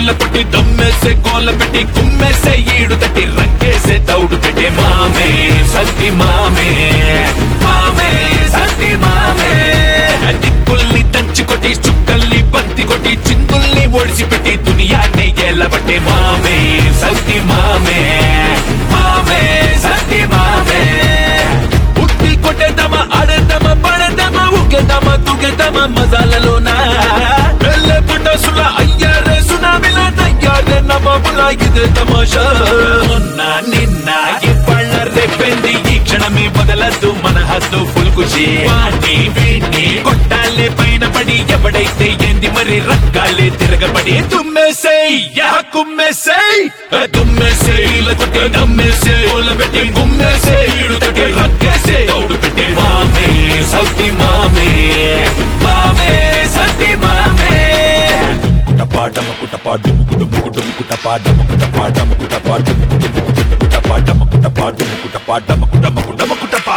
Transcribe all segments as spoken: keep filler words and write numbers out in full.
ఈల కొట్టి దమ్మేసే కోల పెట్టి కుమ్మేసే ఈడు తట్టి రంకేసే తౌడు పెట్టే మామే సత్తి మామే మామే సత్తి మామే దిక్కుల్ని దంచి కొట్టి చుక్కల్ని బంతి కొట్టి చిందుల్ని ఒడిసి పెట్టి దునియాన్ని ఎల్లబట్టే మామే సత్తి మామే మామే సత్తి మామే ఉట్టి కొట్టేద్దామా ఆడేద్దామా పడేద్దామా ఊగేద్దామా తూగేద్దామా మజాలలోనా వెళ్ళే పుట్టసుల అయ్యారే సునామిలా తయ్యారే నమబులా ఇదే తమాషా మొన్న నిన్న ఇవాళ రేపెంది ఈ క్షణమే బదలద్దు మన హద్దు ఫుల్ ఖుషి వాణ్ణి వీణ్ణి కొట్టాలే పైన పడి ఎవడైతే ఏంది మరి రక్కాలే తిరగబడి తుమ్మేసేయ్ యా కుమ్మేసేయ్ తుమ్మేసేయ్ లతకే దమ్మేసే ఓల పెట్టి గుమ్మేసే ఈడు తకే రక్కేసే తౌడు పెట్టే మామే సౌతి మామే మామే సత్తి మామే కుటపాటమ కుటపాటమ కుటముకుటమ కుటపాటమ కుటపాటమ కుటపాటమ కుటపాటమ కుటపాటమ కుటపాటమ కుటమ కుటమ కుటపా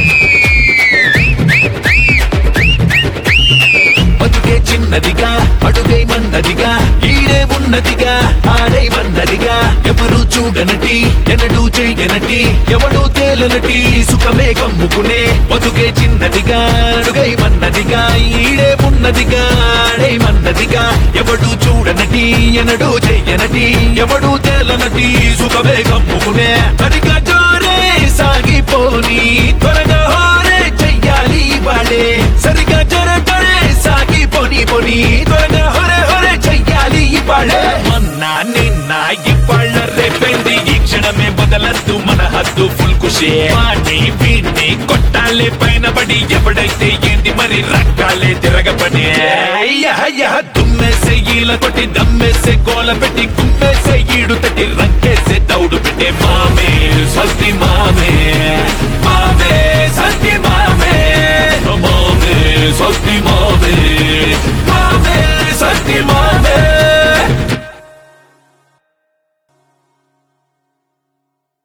బతుకే చిన్నదిగా అడుగై మన్నదిగా ఈడే ఉన్నదిగా ఆడై వన్నదిగా ఎవరు చూడనటి ఎనడు చేయనటి ఎవడు తేలనటి సుఖమే కమ్ముకునే బతుకే చిన్నదిగా అడుగై మన్నదిగా ఈడే ఉన్నదిగా ఆడై మన్నదిగా ఎవడు చూడనటి ఎనడు చేయనటి ఎవడు తేలనటి సుఖమే కమ్ముకునే సరిగా జోరే సాగిపోని త్వరగా హోరే చెయ్యాలి వాడే సరిగా జోరే జోరే సాగిపోని పోని త్వరగా హోరే హోరే చెయ్యాలి వాడే మొన్న నిన్న ఇవాళ రేపెంది ఈ క్షణమే బదలద్దు మన హద్దు ఫుల్ ఖుషి వాణ్ణి వీణ్ణి కొట్టాలే పైన పడి ఎవడైతే ఏంది మరి రక్కాలే తిరగబడి దుమ్మేసే ఈల కొట్టి దమ్మేసే కోల పెట్టి కుమ్మేసే ఈడు తట్టి రంకేసే తౌడు పెట్టే మామే సత్తి మామే మామే సత్తి మామే మామే సత్తి మామే